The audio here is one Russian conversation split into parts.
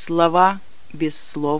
Слова без слов.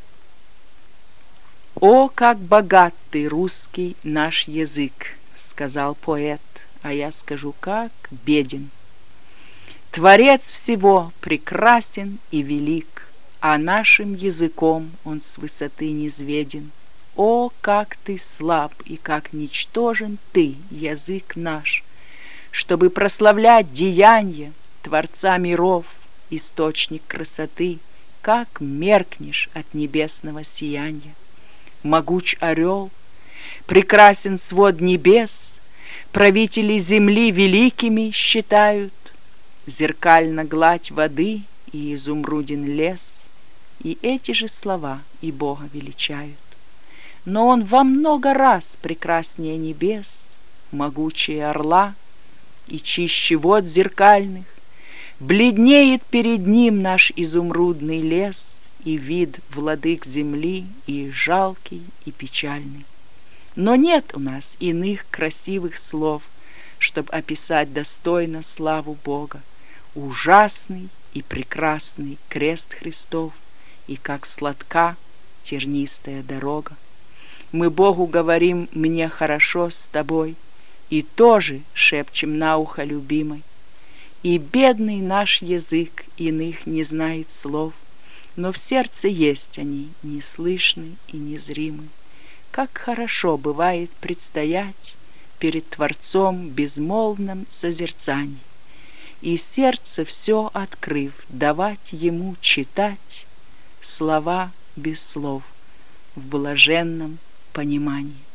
«О, как богат ты, русский наш язык!» — сказал поэт, а я скажу, как беден. Творец всего прекрасен и велик, а нашим языком он с высоты низведен. О, как ты слаб и как ничтожен ты, язык наш, чтобы прославлять деяния Творца миров, источник красоты, как меркнешь от небесного сияния. Могуч орел, прекрасен свод небес, правители земли великими считают, зеркальна гладь воды и изумруден лес, и эти же слова и Бога величают. Но он во много раз прекраснее небес, могучее орла и чище вод зеркальных. Бледнеет перед ним наш изумрудный лес, и вид владык земли и жалкий, и печальный. Но нет у нас иных красивых слов, чтоб описать достойно славу Бога. Ужасный и прекрасный крест Христов, и как сладка тернистая дорога. Мы Богу говорим: мне хорошо с тобой, и тоже шепчем на ухо любимой. И бедный наш язык иных не знает слов, но в сердце есть они, неслышны и незримы. Как хорошо бывает предстоять перед Творцом безмолвном созерцании, и сердце все открыв, давать Ему читать слова без слов в блаженном понимании.